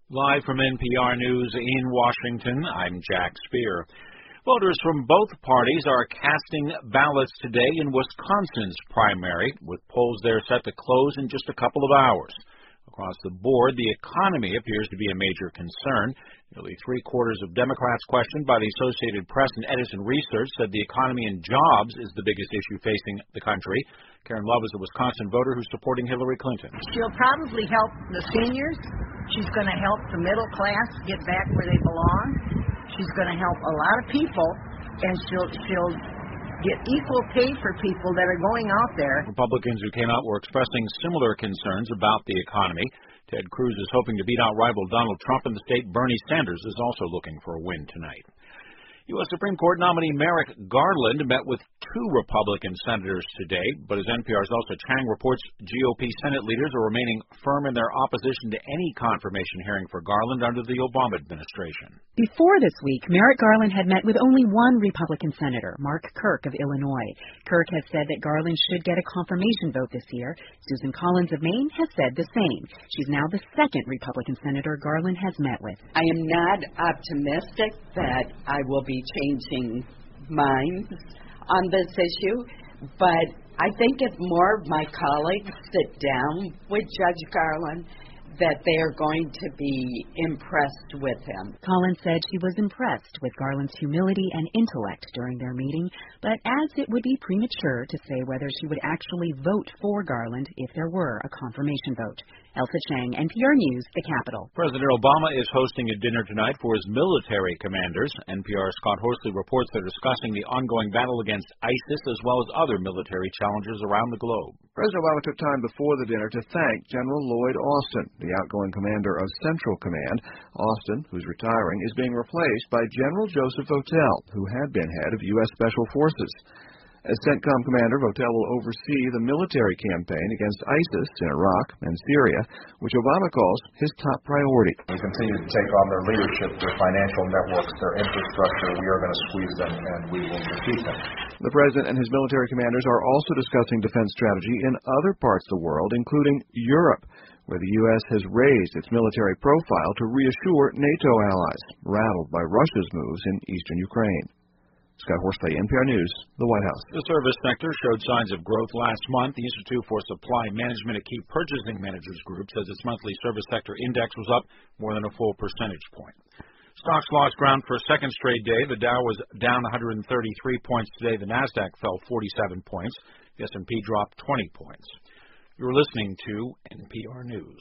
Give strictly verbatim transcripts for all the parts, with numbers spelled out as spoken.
Live from N P R News in Washington, I'm Jack Speer. Voters from both parties are casting ballots today in Wisconsin's primary, with polls there set to close in just a couple of hours. Across the board, the economy appears to be a major concern. Nearly three-quarters of Democrats questioned by the Associated Press and Edison Research said the economy and jobs is the biggest issue facing the country. Karen Love is a Wisconsin voter who's supporting Hillary Clinton. She'll probably help the seniors. She's going to help the middle class get back where they belong. She's going to help a lot of people, and she'll she'll get equal pay for people that are going out there. Republicans who came out were expressing similar concerns about the economy. Ted Cruz is hoping to beat out rival Donald Trump in the state. Bernie Sanders is also looking for a win tonight. U S Supreme Court nominee Merrick Garland met with two Republican senators today, but as N P R's Elsa Chang reports, G O P Senate leaders are remaining firm in their opposition to any confirmation hearing for Garland under the Obama administration. Before this week, Merrick Garland had met with only one Republican senator, Mark Kirk of Illinois. Kirk has said that Garland should get a confirmation vote this year. Susan Collins of Maine has said the same. She's now the second Republican senator Garland has met with. I am not optimistic that I will be changing minds on this issue, but I think if more of my colleagues sit down with Judge Garland, that they are going to be impressed with him. Collins said she was impressed with Garland's humility and intellect during their meeting, but as it would be premature to say whether she would actually vote for Garland if there were a confirmation vote. Elsa Chang, N P R News, the Capitol. President Obama is hosting a dinner tonight for his military commanders. N P R's Scott Horsley reports they're discussing the ongoing battle against ISIS as well as other military challenges around the globe. President Obama took time before the dinner to thank General Lloyd Austin, the outgoing commander of Central Command. Austin, who's retiring, is being replaced by General Joseph Votel, who had been head of U S Special Forces. As CENTCOM commander, Votel will oversee the military campaign against ISIS in Iraq and Syria, which Obama calls his top priority. We continue to take on their leadership, their financial networks, their infrastructure. We are going to squeeze them, and we will defeat them. The president and his military commanders are also discussing defense strategy in other parts of the world, including Europe, where the U S has raised its military profile to reassure NATO allies, rattled by Russia's moves in eastern Ukraine. Scott Horsley, N P R News, the White House. The service sector showed signs of growth last month. The Institute for Supply Management, a key purchasing managers group, says its monthly service sector index was up more than a full percentage point. Stocks lost ground for a second straight day. The Dow was down one hundred thirty-three points today. The Nasdaq fell forty-seven points. The S and P dropped twenty points. You're listening to N P R News.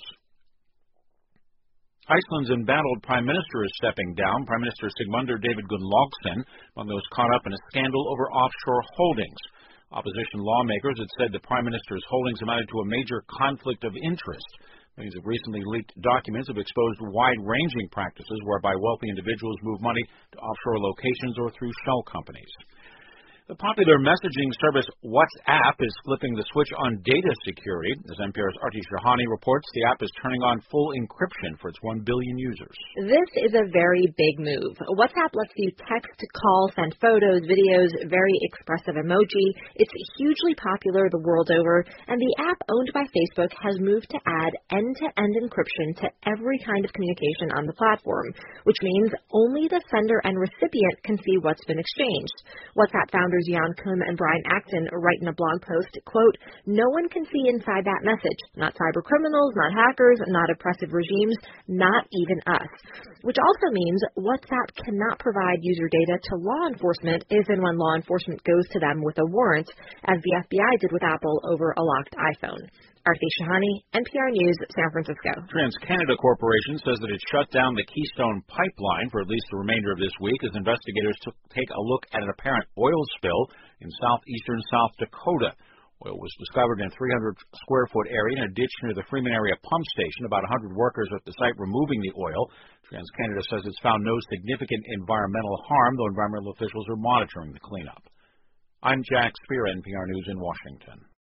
Iceland's embattled prime minister is stepping down. Prime Minister Sigmundur David Gunnlaugsson, among those caught up in a scandal over offshore holdings. Opposition lawmakers had said the prime minister's holdings amounted to a major conflict of interest. Millions of recently leaked documents have exposed wide-ranging practices whereby wealthy individuals move money to offshore locations or through shell companies. The popular messaging service WhatsApp is flipping the switch on data security. As N P R's Arti Shahani reports, the app is turning on full encryption for its one billion users. This is a very big move. WhatsApp lets you text, call, send photos, videos, very expressive emoji. It's hugely popular the world over, and the app owned by Facebook has moved to add end-to-end encryption to every kind of communication on the platform, which means only the sender and recipient can see what's been exchanged. WhatsApp founder Jan Koum and Brian Acton write in a blog post, quote, "No one can see inside that message. Not cyber criminals, not hackers, not oppressive regimes, not even us." Which also means WhatsApp cannot provide user data to law enforcement if and when law enforcement goes to them with a warrant, as the F B I did with Apple over a locked iPhone. Arti Shahani, N P R News, San Francisco. TransCanada Corporation says that it shut down the Keystone Pipeline for at least the remainder of this week as investigators took, take a look at an apparent oil spill in southeastern South Dakota. Oil was discovered in a three hundred square foot area in a ditch near the Freeman area pump station. About one hundred workers are at the site removing the oil. TransCanada says it's found no significant environmental harm, though environmental officials are monitoring the cleanup. I'm Jack Speer, N P R News in Washington.